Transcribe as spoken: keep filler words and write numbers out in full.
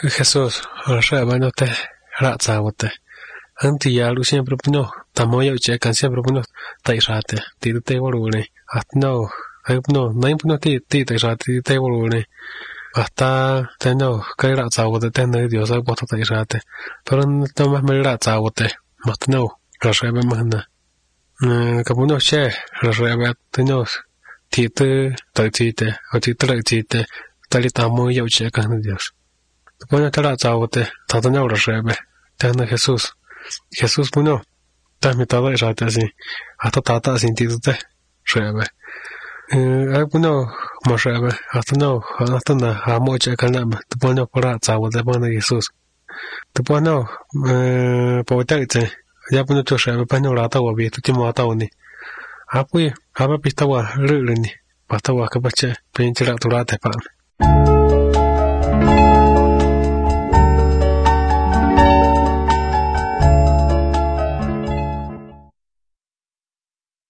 Jesús, Rabanote, Ratzawote. Antiyalu siempre puno, tamoyo checan siempre puno, tairate, tite volune, hasta no, no, no impuno ti, ti tairate, tite volune. Hasta tengo que ratzawote, tengo Dios, hay puesto tairate. Pero no más me ratzawote, más no, rasrebe más nada. Kapuno che, rasrebe, tengo, tite, taitite, o tite, taitite, talitamoyo checan Dios. Bueno, te la zawote, tata no rasrebe, tengo Jesús. Jesús puno, también todo es así, hasta tata sin tite, rebe. Eh, puno, más rebe, hasta no, hasta no, a mucha canama, te pone por la zawote, pone Jesús. Te pone, eh, por teite, ya puno tu rebe, pero la tawa vi, tu timo atawni. Ah, pues, a ver, pistawa, rilini, pastawa, que pache, pinche la turate, pan.